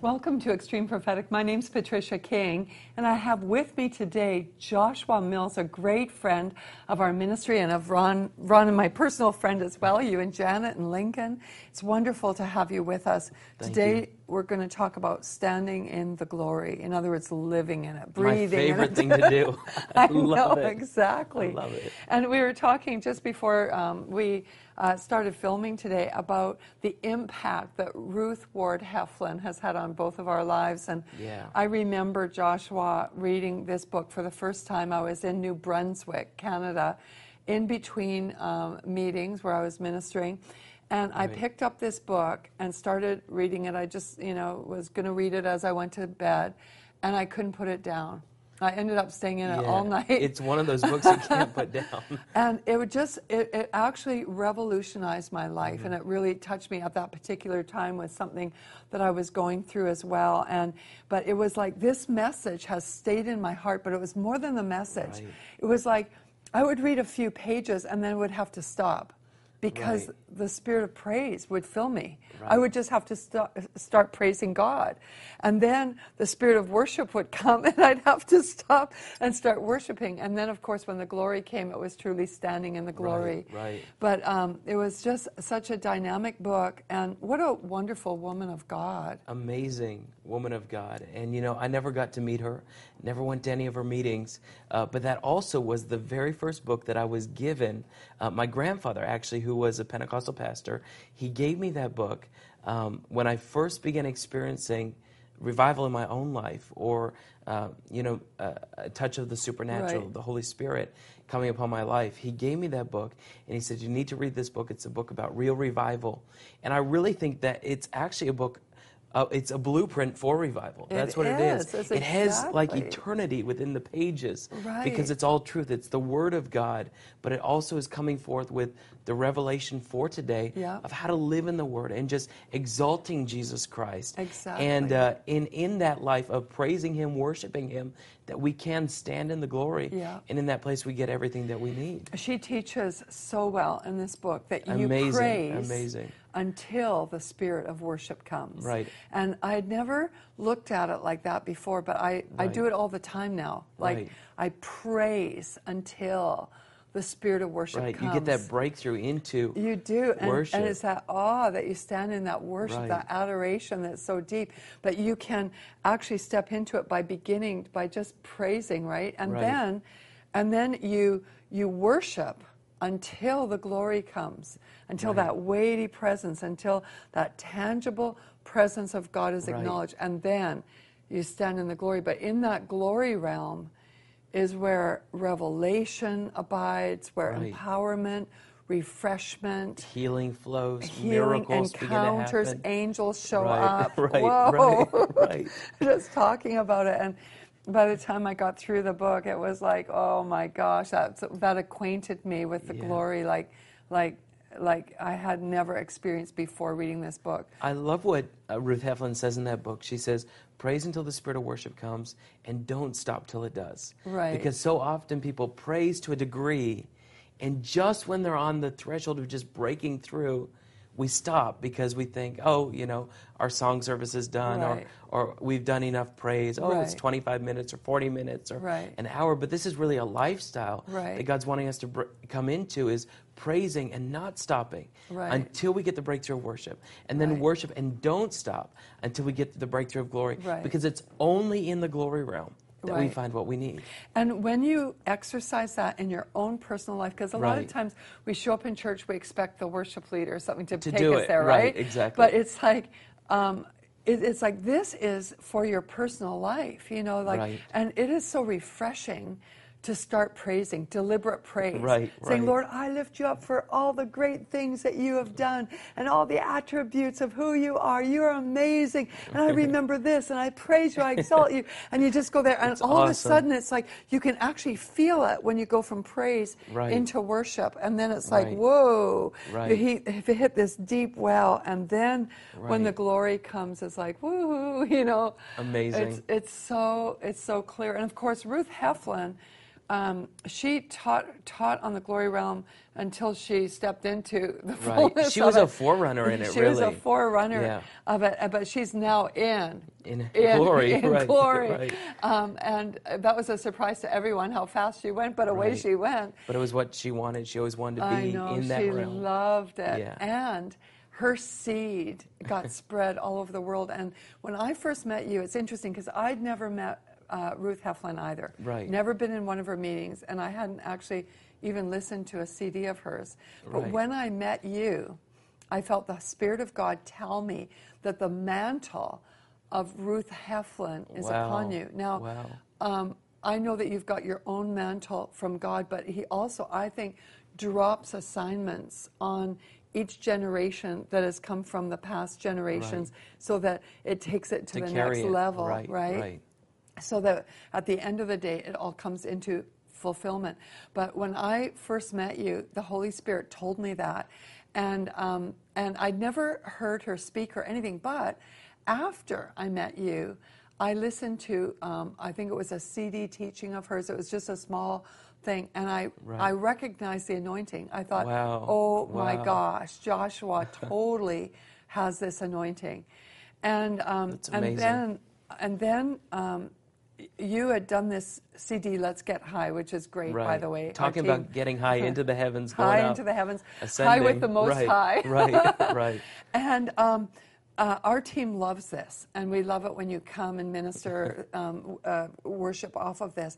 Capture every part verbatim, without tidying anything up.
Welcome to Extreme Prophetic. My name's Patricia King, and I have with me today Joshua Mills, a great friend of our ministry and of Ron, Ron and my personal friend as well, you and Janet and Lincoln. It's wonderful to have you with us. Thank today, you. We're going to talk about standing in the glory. In other words, living in it, breathing My favorite in it. thing to do. I, I love know, it. exactly. I love it. And we were talking just before um, we uh, started filming today about the impact that Ruth Ward Heflin has had on both of our lives. And Yeah. I remember Joshua reading this book for the first time. I was in New Brunswick, Canada, in between um, meetings where I was ministering. And I Right. picked up this book and started reading it. I just, you know, was going to read it as I went to bed, and I couldn't put it down. I ended up staying in it Yeah. all night. It's one of those books you can't put down. And it would just, it, it actually revolutionized my life, Mm-hmm. and it really touched me at that particular time with something that I was going through as well. And but it was like this message has stayed in my heart, but it was more than the message. Right. It was like I would read a few pages and then would have to stop because Right. the spirit of praise would fill me. I Right. would just have to st- start praising God. And then the spirit of worship would come, and I'd have to stop and start worshiping. And then, of course, when the glory came, it was truly standing in the glory. Right, right. But um, it was just such a dynamic book, and what a wonderful woman of God. Amazing woman of God. And, you know, I never got to meet her, never went to any of her meetings, uh, but that also was the very first book that I was given. Uh, my grandfather, actually, who was a Pentecostal pastor, he gave me that book um, when I first began experiencing revival in my own life, or, uh, you know, uh, a touch of the supernatural, Right. the Holy Spirit coming upon my life. He gave me that book, and he said, you need to read this book. It's a book about real revival. And I really think that it's actually a book, uh, it's a blueprint for revival. It That's what it is. is. It's It has like exactly. eternity within the pages, Right. because it's all truth. It's the Word of God, but it also is coming forth with the revelation for today Yeah. of how to live in the Word and just exalting Jesus Christ. Exactly. And uh, in, in that life of praising Him, worshiping Him, that we can stand in the glory. Yeah. And in that place we get everything that we need. She teaches so well in this book that you Amazing, praise amazing. until the spirit of worship comes. Right. And I had never looked at it like that before, but I, I Right. do it all the time now. Like Right. I praise until the spirit of worship Right. comes. You get that breakthrough into You do, and, worship. and it's that awe that you stand in, that worship, Right. that adoration that's so deep. But you can actually step into it by beginning by just praising, right? And Right. then, and then you you worship until the glory comes, until Right. that weighty presence, until that tangible presence of God is Right. acknowledged, and then you stand in the glory. But in that glory realm is where revelation abides, where Right. empowerment, refreshment, healing flows, healing, miracles begin to encounters, happen. angels show Right, up. right, Whoa. right, right. Just talking about it. And by the time I got through the book, it was like, oh my gosh, that, that acquainted me with the Yeah. glory like, like, like I had never experienced before reading this book. I love what uh, Ruth Heflin says in that book. She says, praise until the spirit of worship comes, and don't stop till it does. Right. Because so often people praise to a degree, and just when they're on the threshold of just breaking through, we stop because we think, oh, you know, our song service is done, Right. or, or we've done enough praise. Oh, it's Right. twenty-five minutes or forty minutes or Right. an hour. But this is really a lifestyle Right. that God's wanting us to br- come into, is praising and not stopping Right. until we get the breakthrough of worship. And then Right. worship and don't stop until we get to the breakthrough of glory. Right. Because it's only in the glory realm that we Right. find what we need. And when you exercise that in your own personal life, because a lot of Right. times we show up in church, we expect the worship leader or something to, To take do us it, there, right, right? exactly. But it's like, um, it, it's like this is for your personal life, you know, like, Right. and it is so refreshing to start praising, deliberate praise. Right, Saying, right. Lord, I lift you up for all the great things that you have done and all the attributes of who you are. You're amazing. And I remember this, and I praise you, I exalt you. And you just go there, and It's all of a awesome. sudden it's like you can actually feel it when you go from praise Right. into worship. And then it's like, Right. whoa, Right. you hit, you hit this deep well. And then when Right. the glory comes, it's like, woo, you know. Amazing. It's, it's, so, it's so clear. And of course, Ruth Heflin um, she taught taught on the Glory Realm until she stepped into the Right. fullness She of was it. a forerunner in it, She really. was a forerunner Yeah. of it, but she's now in In in glory, in right, glory. right. Um, and that was a surprise to everyone how fast she went, but away Right. she went. But it was what she wanted. She always wanted to I be know, in that she realm. loved it. Yeah. And her seed got spread all over the world. And when I first met you, it's interesting because I'd never met uh, Ruth Heflin either. Right. Never been in one of her meetings, and I hadn't actually even listened to a C D of hers. But Right. when I met you, I felt the Spirit of God tell me that the mantle of Ruth Heflin is Wow. upon you. Now, Wow. um, I know that you've got your own mantle from God, but He also, I think, drops assignments on each generation that has come from the past generations, Right. so that it takes it to, To the carry next it. level, Right, right. So that at the end of the day, it all comes into fulfillment. But when I first met you, the Holy Spirit told me that, and um, and I'd never heard her speak or anything. But after I met you, I listened to um, I think it was a C D teaching of hers. It was just a small thing, and I Right. I recognized the anointing. I thought, Wow. oh my Wow. gosh, Joshua totally has this anointing, and um, That's and amazing. then and then. Um, you had done this C D, Let's Get High, which is great, Right. by the way. Our Talking team- about getting high into the heavens, going high up, into the heavens, high ascending. with the Most Right, High. right, right. And um, uh, our team loves this, and we love it when you come and minister um, uh, worship off of this.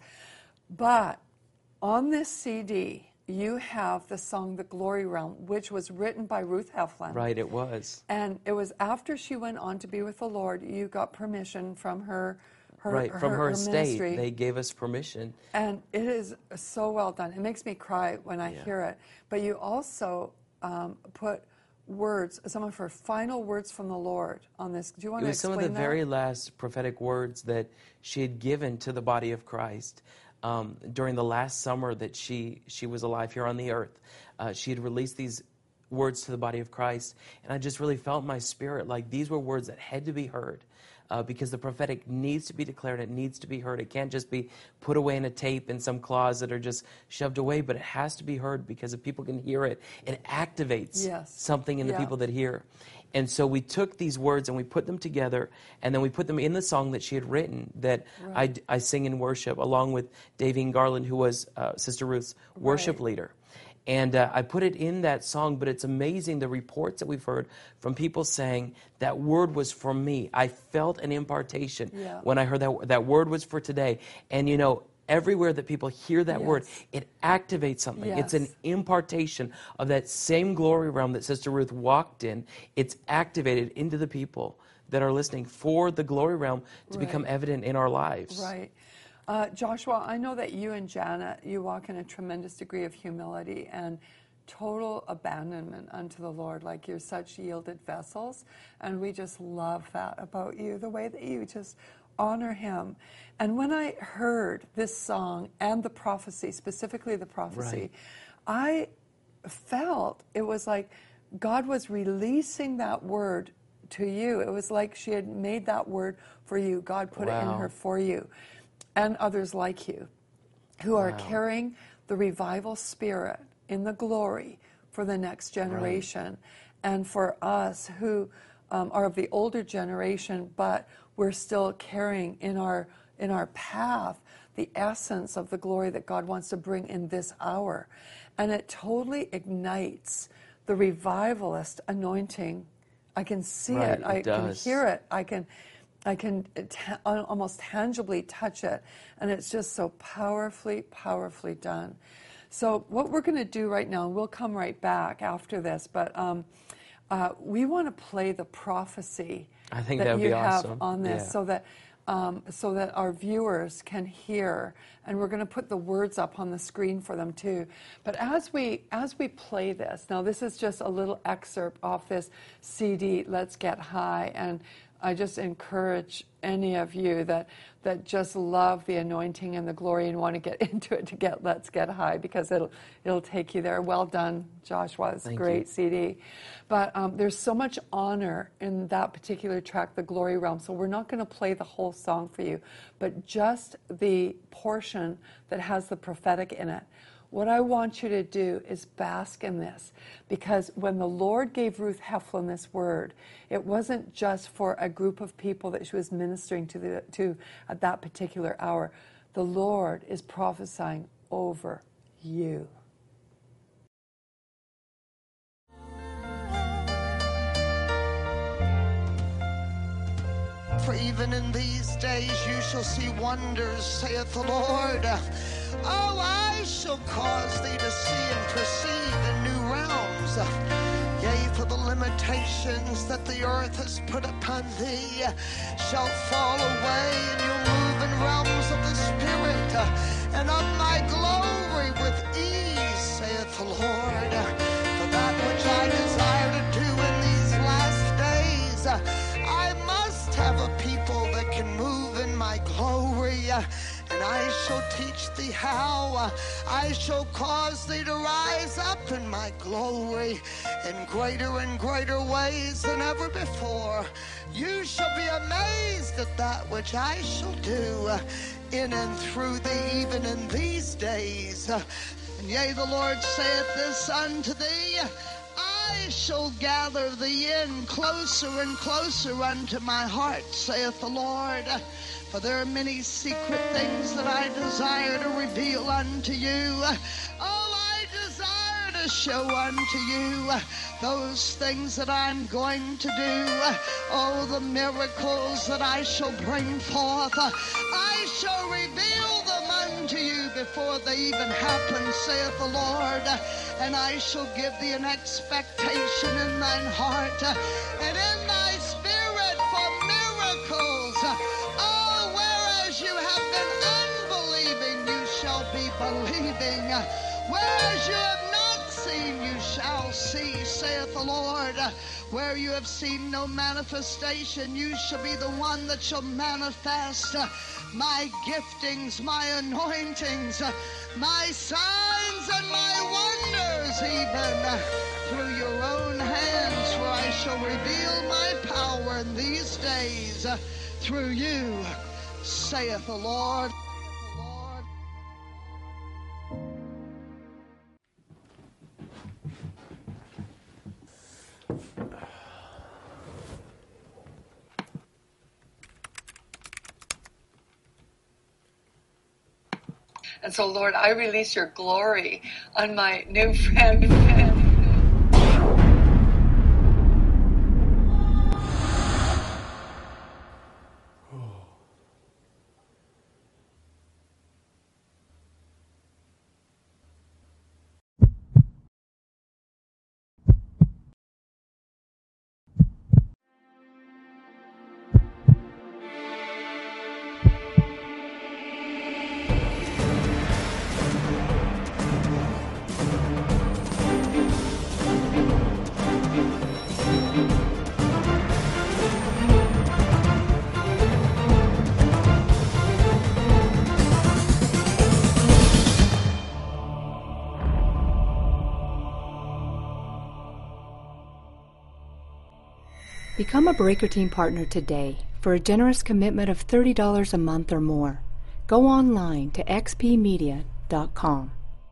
But on this C D, you have the song The Glory Realm, which was written by Ruth Heflin. Right, it was. And it was after she went on to be with the Lord, you got permission from her, her Right, from her, estate, ministry. they gave us permission. And it is so well done. It makes me cry when I Yeah. hear it. But you also um, put words, some of her final words from the Lord on this. Do you want It to was some explain of the that? very last prophetic words that she had given to the body of Christ um, during the last summer that she, she was alive here on the earth. Uh, she had released these words to the body of Christ, and I just really felt in my spirit like these were words that had to be heard. Uh, because the prophetic needs to be declared, it needs to be heard. It can't just be put away in a tape in some closet or just shoved away, but it has to be heard, because if people can hear it, it activates Yes. something in the Yeah. people that hear. And so we took these words and we put them together, and then we put them in the song that she had written that Right. I, I sing in worship, along with Davine Garland, who was uh, Sister Ruth's worship Right. leader. And uh, I put it in that song, but it's amazing the reports that we've heard from people saying that word was for me. I felt an impartation Yeah. when I heard that that word was for today. And you know, everywhere that people hear that word, Yes. it activates something. It's an Yes. impartation of that same glory realm that Sister Ruth walked in. It's activated into the people that are listening for the glory realm to Right. become evident in our lives. Right. Uh, Joshua, I know that you and Janet, you walk in a tremendous degree of humility and total abandonment unto the Lord. Like, you're such yielded vessels, and we just love that about you, the way that you just honor Him. And when I heard this song and the prophecy, specifically the prophecy, I felt it was like God was releasing that word to you. It was like she had made that word for you. God put it in Wow. her for you, and others like you, who are Wow. carrying the revival spirit in the glory for the next generation. And for us who um, are of the older generation, but we're still carrying in our in our path the essence of the glory that God wants to bring in this hour. And it totally ignites the revivalist anointing. I can see Right, it. it I can does. hear it. I can I can ta- almost tangibly touch it, and it's just so powerfully, powerfully done. So what we're going to do right now, and we'll come right back after this, but um, uh, we want to play the prophecy I think that that would you be have awesome. on this, Yeah. so that um, so that our viewers can hear, and we're going to put the words up on the screen for them too. But as we as we play this, now this is just a little excerpt off this C D, Let's Get High, and I just encourage any of you that that just love the anointing and the glory and want to get into it to get Let's Get High, because it'll it'll take you there. Well done, Joshua. It's a Thank great you. C D. But um, there's so much honor in that particular track, The Glory Realm. So we're not going to play the whole song for you, but just the portion that has the prophetic in it. What I want you to do is bask in this, because when the Lord gave Ruth Heflin this word, it wasn't just for a group of people that she was ministering to, the, to at that particular hour. The Lord is prophesying over you. For even in these days you shall see wonders, saith the Lord. Oh, I shall cause thee to see and perceive in new realms. Yea, for the limitations that the earth has put upon thee shall fall away, and you'll move in realms of the Spirit and of my glory with ease, saith the Lord. For that which I desire to do in these last days, I must have a people that can move in my glory. And I shall teach thee how. I shall cause thee to rise up in my glory in greater and greater ways than ever before. You shall be amazed at that which I shall do in and through thee, even in these days. And yea, the Lord saith this unto thee, I shall gather thee in closer and closer unto my heart, saith the Lord. For there are many secret things that I desire to reveal unto you. Oh, I desire to show unto you those things that I'm going to do. Oh, the miracles that I shall bring forth. I shall reveal them unto you before they even happen, saith the Lord. And I shall give thee an expectation in thine heart and in thy spirit for miracles. Oh, whereas you have been unbelieving, you shall be believing. Whereas you have not seen, you shall see, saith the Lord. Where you have seen no manifestation, you shall be the one that shall manifest my giftings, my anointings, my signs and my wonders, even through your own hands. For I shall reveal my power in these days through you, saith the Lord. And so, Lord, I release your glory on my new friend. Become a Breaker Team partner today for a generous commitment of thirty dollars a month or more. Go online to x p media dot com.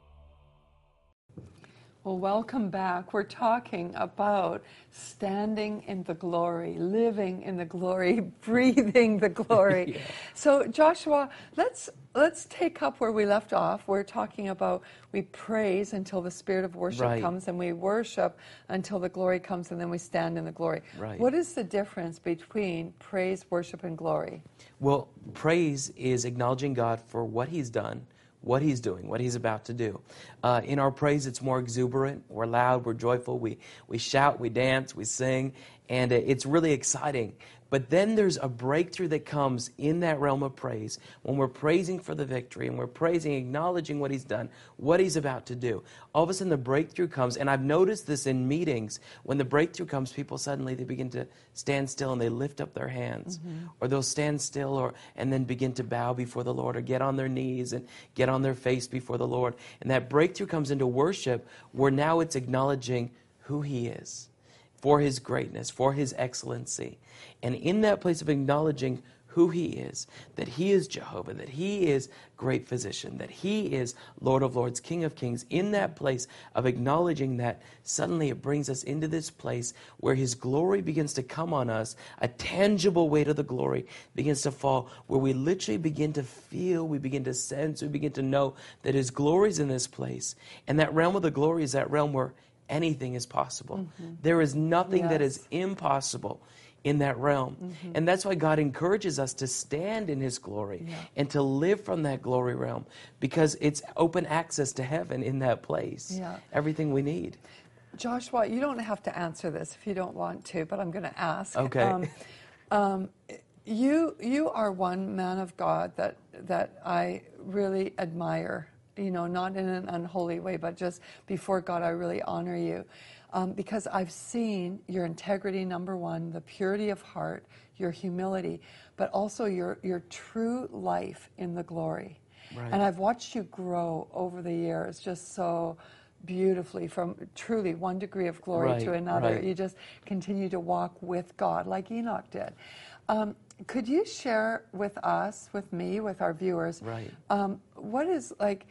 Well, welcome back. We're talking about standing in the glory, living in the glory, breathing the glory. Yeah. So, Joshua, let's let's take up where we left off. We're talking about we praise until the spirit of worship Right. comes, and we worship until the glory comes, and then we stand in the glory. Right. What is the difference between praise, worship, and glory? Well, praise is acknowledging God for what He's done, what He's doing, what He's about to do. Uh, in our praise, it's more exuberant. We're loud, we're joyful, we, we shout, we dance, we sing. And it's really exciting. But then there's a breakthrough that comes in that realm of praise when we're praising for the victory and we're praising, acknowledging what he's done, what he's about to do. All of a sudden the breakthrough comes, and I've noticed this in meetings. When the breakthrough comes, people suddenly, they begin to stand still and they lift up their hands. Mm-hmm. Or they'll stand still or and then begin to bow before the Lord, or get on their knees and get on their face before the Lord. And that breakthrough comes into worship where now it's acknowledging who he is, for his greatness, for his excellency. And in that place of acknowledging who he is, that he is Jehovah, that he is great physician, that he is Lord of lords, King of kings, in that place of acknowledging that, suddenly it brings us into this place where his glory begins to come on us, a tangible weight of the glory begins to fall, where we literally begin to feel, we begin to sense, we begin to know that his glory is in this place. And that realm of the glory is that realm where anything is possible. Mm-hmm. There is nothing yes. that is impossible in that realm. Mm-hmm. And that's why God encourages us to stand in his glory yeah. and to live from that glory realm, because it's open access to heaven in that place. Yeah. Everything we need. Joshua, you don't have to answer this if you don't want to, but I'm going to ask. Okay. Um, um, you you are one man of God that that I really admire. You know, not in an unholy way, but just before God, I really honor you. Um, because I've seen your integrity, number one, the purity of heart, your humility, but also your, your true life in the glory. Right. And I've watched you grow over the years just so beautifully, from truly one degree of glory right, to another. Right. You just continue to walk with God like Enoch did. Um, could you share with us, with me, with our viewers, right. um, what is like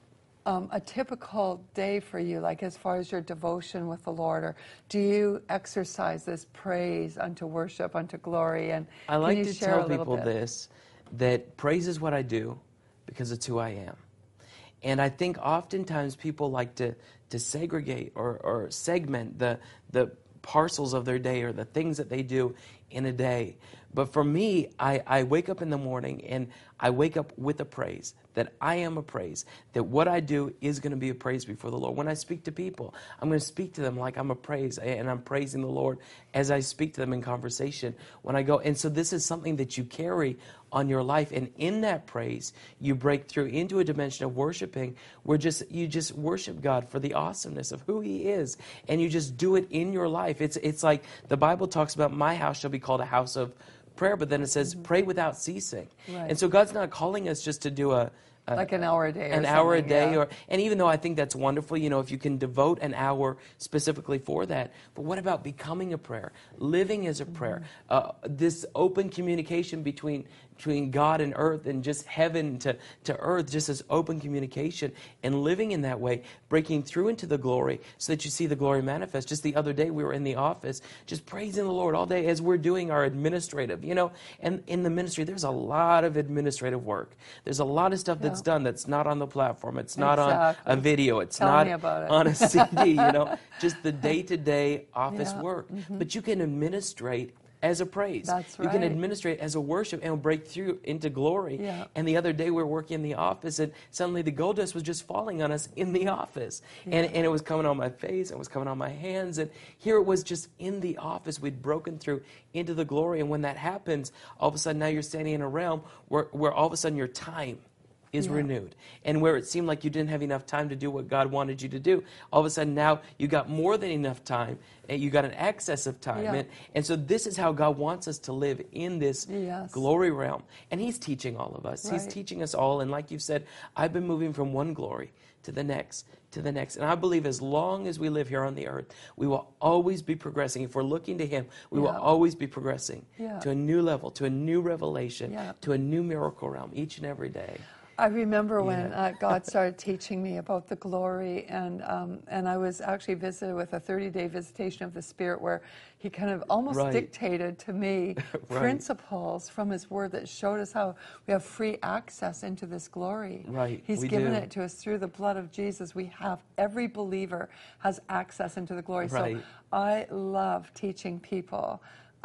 um, a typical day for you, like as far as your devotion with the Lord? Or do you exercise this praise unto worship, unto glory? And I like can you to share tell a little people bit? this, that praise is what I do because it's who I am. And I think oftentimes people like to, to segregate or, or segment the, the parcels of their day or the things that they do in a day. But for me, I, I wake up in the morning and I wake up with a praise, that I am a praise, that what I do is going to be a praise before the Lord. When I speak to people, I'm going to speak to them like I'm a praise, and I'm praising the Lord as I speak to them in conversation when I go. And so this is something that you carry on your life, and in that praise, you break through into a dimension of worshiping where just you just worship God for the awesomeness of who He is, and you just do it in your life. It's it's like the Bible talks about, my house shall be called a house of prayer, but then it says, mm-hmm. pray without ceasing. Right. And so God's not calling us just to do a, a like an hour a day, an or hour a day, yeah. or and even though I think that's wonderful, you know, if you can devote an hour specifically for that. But what about becoming a prayer, living as a mm-hmm. prayer, uh, this open communication between between God and earth, and just heaven to, to earth, just as open communication, and living in that way, breaking through into the glory so that you see the glory manifest. Just the other day, we were in the office just praising the Lord all day as we're doing our administrative, you know, and in the ministry, there's a lot of administrative work. There's a lot of stuff that's yeah. done that's not on the platform. It's not exactly. on a video. It's Tell not me about it. on a C D, you know, just the day-to-day office yeah. work. Mm-hmm. But you can administrate as a praise. That's right. You can administrate as a worship and break through into glory. Yeah. And the other day we were working in the office, and suddenly the gold dust was just falling on us in the office. Yeah. And, and it was coming on my face, it was coming on my hands, and here it was just in the office. We'd broken through into the glory, and when that happens, all of a sudden now you're standing in a realm where, where all of a sudden your time is yeah. renewed. And where it seemed like you didn't have enough time to do what God wanted you to do, all of a sudden now you got more than enough time, and you got an excess of time. Yeah. And, and so this is how God wants us to live in this yes. glory realm. And He's teaching all of us. Right. He's teaching us all. And like you've said, I've been moving from one glory to the next, to the next. And I believe as long as we live here on the earth, we will always be progressing. If we're looking to Him, we yeah. will always be progressing yeah. to a new level, to a new revelation, yeah. to a new miracle realm each and every day. I remember when yeah. uh, God started teaching me about the glory, and um, and I was actually visited with a thirty-day visitation of the Spirit, where He kind of almost right. dictated to me right. principles from His Word that showed us how we have free access into this glory. Right. He's we given do. it to us through the blood of Jesus. We have, every believer has access into the glory. Right. So I love teaching people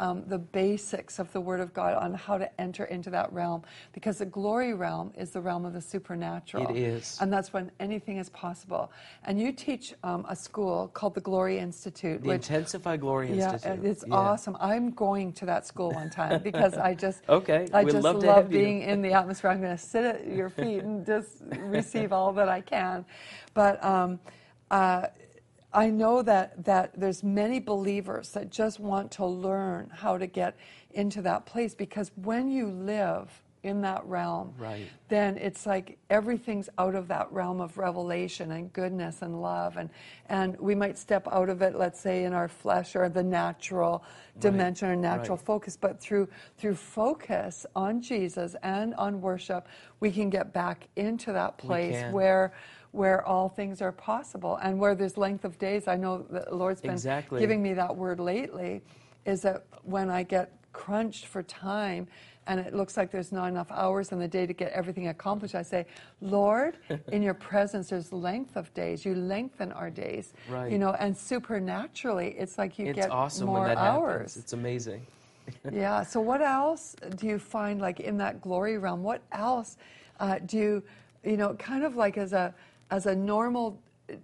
um, the basics of the Word of God on how to enter into that realm, because the glory realm is the realm of the supernatural. It is. And that's when anything is possible. And you teach um, a school called the Glory Institute. The which, Intensify Glory yeah, Institute. it's Yeah. awesome. I'm going to that school one time because I just Okay, I we'd just love to love have you. being in the atmosphere. I'm going to sit at your feet and just receive all that I can. But um, uh, I know that, that there's many believers that just want to learn how to get into that place, because when you live in that realm, Right. then it's like everything's out of that realm of revelation and goodness and love. And, and we might step out of it, let's say, in our flesh or the natural dimension or natural right. focus. But through, through focus on Jesus and on worship, we can get back into that place can. where where all things are possible and where there's length of days. I know the Lord's been Exactly. giving me that word lately, is that when I get crunched for time and it looks like there's not enough hours in the day to get everything accomplished, I say, Lord, in your presence there's length of days. You lengthen our days. Right. You know, and supernaturally it's like you It's get awesome more when that hours. happens. It's amazing. Yeah. So what else do you find, like in that glory realm? What else uh, do you, you know, kind of like as a as a normal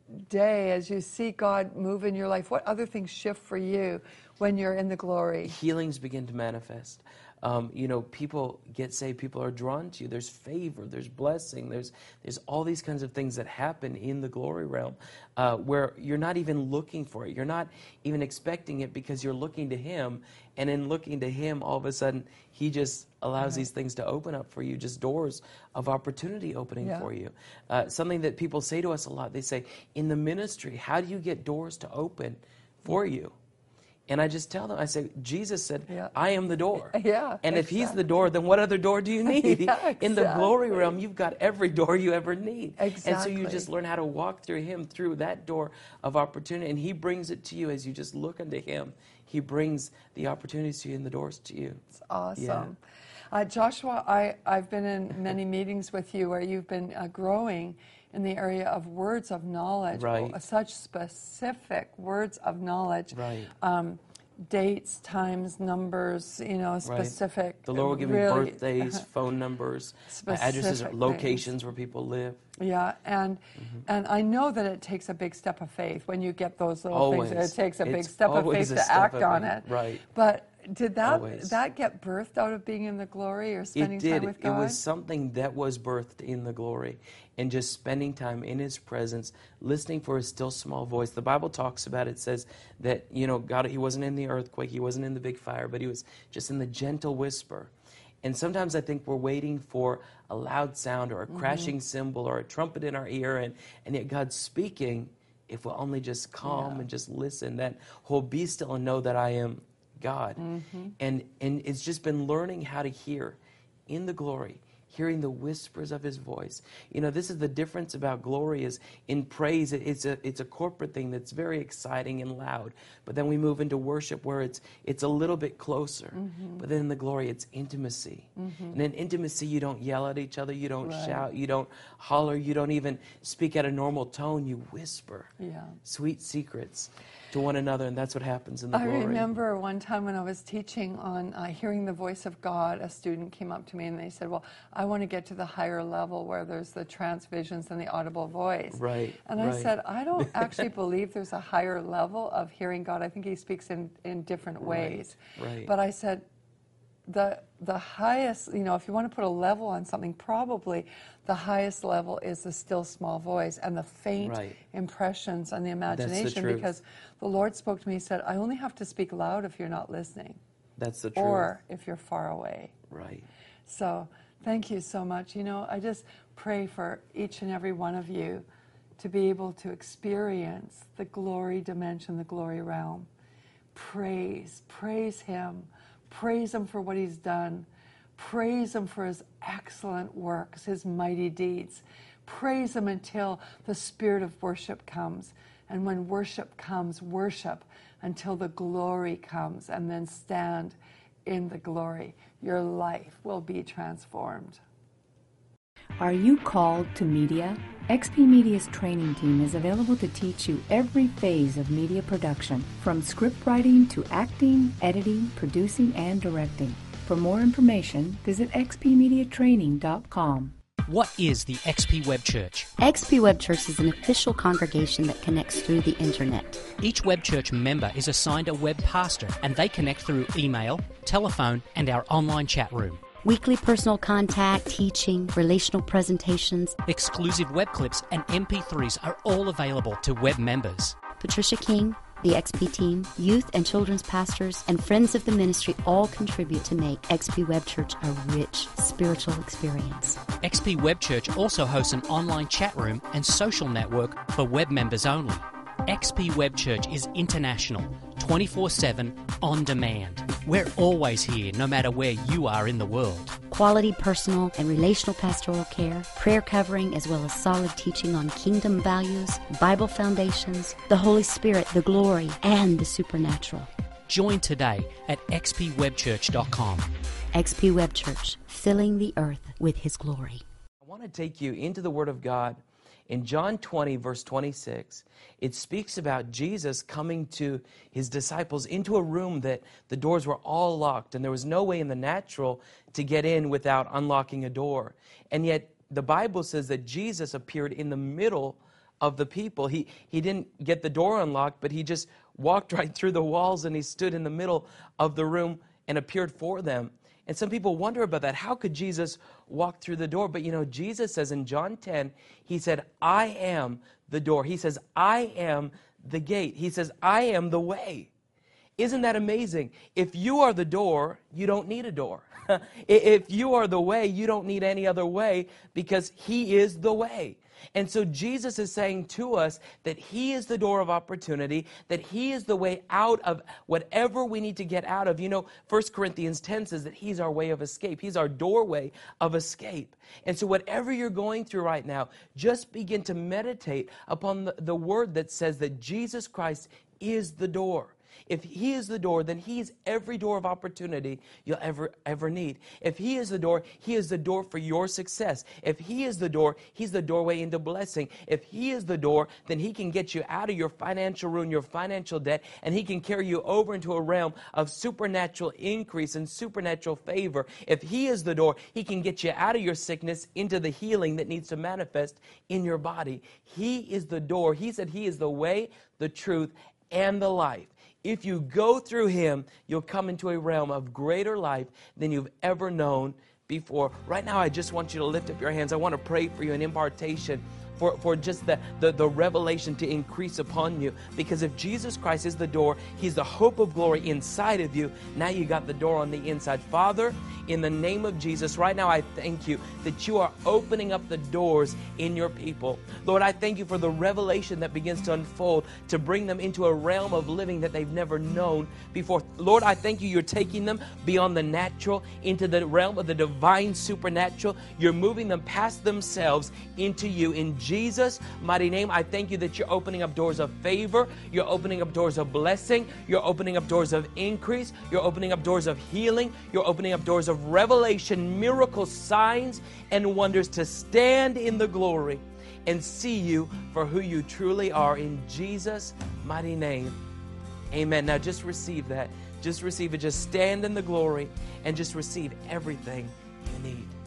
day, as you see God move in your life, what other things shift for you when you're in the glory? Healings begin to manifest. Um, you know, people get saved, people are drawn to you. There's favor, there's blessing, there's there's all these kinds of things that happen in the glory realm uh, where you're not even looking for it. You're not even expecting it, because you're looking to Him. And in looking to Him, all of a sudden, He just allows these things to open up for you, just doors of opportunity opening Yeah. for you. Uh, something that people say to us a lot, they say, in the ministry, how do you get doors to open for you? And I just tell them, I say, Jesus said, Yeah. I am the door. Yeah, And if He's exactly. the door, then what other door do you need? Yeah, In the glory exactly. realm, you've got every door you ever need. And so Exactly. you just learn how to walk through Him, through that door of opportunity. And He brings it to you as you just look unto Him. He brings the opportunities to you and the doors to you. It's awesome. Yeah. Uh, Joshua, I, I've been in many meetings with you where you've been uh, growing in the area of words of knowledge, Right. oh, such specific words of knowledge. Right. Um, dates, times, numbers, you know, specific. The Lord will give really, you birthdays, phone numbers, uh, addresses, Specific locations where people live. Yeah, and Mm-hmm. and I know that it takes a big step of faith when you get those little Always. things. It takes a big It's step of always faith a to step act of on faith, it. right. But did that Always. that get birthed out of being in the glory or spending It did. time with God? It was something that was birthed in the glory, and just spending time in His presence, listening for His still small voice. The Bible talks about it, says that, you know, God, He wasn't in the earthquake, He wasn't in the big fire, but He was just in the gentle whisper. And sometimes I think we're waiting for a loud sound or a Mm-hmm. crashing cymbal or a trumpet in our ear, and, and yet God's speaking. If we'll only just calm Yeah. and just listen, that whole be still and know that I am God. Mm-hmm. And and it's just been learning how to hear in the glory, hearing the whispers of His voice. You know, this is the difference about glory, is in praise, it- it's a it's a corporate thing that's very exciting and loud. But then we move into worship where it's it's a little bit closer. Mm-hmm. But then in the glory, it's intimacy. And in intimacy, you don't yell at each other, you don't Right. shout, you don't holler, you don't even speak at a normal tone, you whisper Yeah. sweet secrets to one another, and that's what happens in the I glory. remember one time when I was teaching on uh, hearing the voice of God, a student came up to me and they said, well, I want to get to the higher level where there's the trance visions and the audible voice. Right, And I right. said, I don't actually believe there's a higher level of hearing God. I think He speaks in, in different ways. right. But I said, the the highest, you know, if you want to put a level on something, probably the highest level is the still small voice and the faint Right. impressions on the the imagination, truth. because the Lord spoke to me, He said, I only have to speak loud if you're not listening That's the truth. or if you're far away. Right. So thank you so much. You know, I just pray for each and every one of you to be able to experience the glory dimension, the glory realm. Praise, praise Him. Praise Him for what He's done. Praise Him for His excellent works, His mighty deeds. Praise Him until the spirit of worship comes. And when worship comes, worship until the glory comes, and then stand in the glory. Your life will be transformed. Are you called to media? X P Media's training team is available to teach you every phase of media production, from script writing to acting, editing, producing, and directing. For more information, visit x p media training dot com. What is the X P Web Church? X P Web Church is an official congregation that connects through the internet. Each Web Church member is assigned a web pastor, and they connect through email, telephone, and our online chat room. Weekly personal contact, teaching, relational presentations. Exclusive web clips and M P threes are all available to web members. Patricia King, the X P team, youth and children's pastors, and friends of the ministry all contribute to make X P Web Church a rich spiritual experience. X P Web Church also hosts an online chat room and social network for web members only. X P Web Church is international, twenty-four seven, on demand. We're always here, no matter where you are in the world. Quality personal and relational pastoral care, prayer covering, as well as solid teaching on kingdom values, Bible foundations, the Holy Spirit, the glory, and the supernatural. Join today at x p web church dot com. X P Web Church, filling the earth with His glory. I want to take you into the Word of God. In John twenty, verse twenty-six, it speaks about Jesus coming to his disciples into a room that the doors were all locked, and there was no way in the natural to get in without unlocking a door. And yet, the Bible says that Jesus appeared in the middle of the people. He, he didn't get the door unlocked, but he just walked right through the walls, and he stood in the middle of the room and appeared for them. And some people wonder about that. How could Jesus walk through the door? But you know, Jesus says in John ten, he said, I am the door. He says, I am the gate. He says, I am the way. Isn't that amazing? If you are the door, you don't need a door. If you are the way, you don't need any other way, because He is the way. And so Jesus is saying to us that He is the door of opportunity, that He is the way out of whatever we need to get out of. You know, First Corinthians ten says that He's our way of escape. He's our doorway of escape. And so whatever you're going through right now, just begin to meditate upon the, the word that says that Jesus Christ is the door. If He is the door, then He is every door of opportunity you'll ever, ever need. If He is the door, He is the door for your success. If He is the door, He's the doorway into blessing. If He is the door, then He can get you out of your financial ruin, your financial debt, and He can carry you over into a realm of supernatural increase and supernatural favor. If He is the door, He can get you out of your sickness into the healing that needs to manifest in your body. He is the door. He said He is the way, the truth, and the life. If you go through Him, you'll come into a realm of greater life than you've ever known before. Right now, I just want you to lift up your hands. I want to pray for you an impartation, for, for just the, the, the revelation to increase upon you. Because if Jesus Christ is the door, He's the hope of glory inside of you. Now you got the door on the inside. Father, in the name of Jesus, right now I thank You that You are opening up the doors in Your people. Lord, I thank You for the revelation that begins to unfold to bring them into a realm of living that they've never known before. Lord, I thank You, You're taking them beyond the natural into the realm of the divine supernatural. You're moving them past themselves into You. In Jesus' mighty name, I thank You that You're opening up doors of favor. You're opening up doors of blessing. You're opening up doors of increase. You're opening up doors of healing. You're opening up doors of revelation, miracles, signs, and wonders to stand in the glory and see You for who You truly are. In Jesus' mighty name, amen. Now just receive that. Just receive it. Just stand in the glory and just receive everything you need.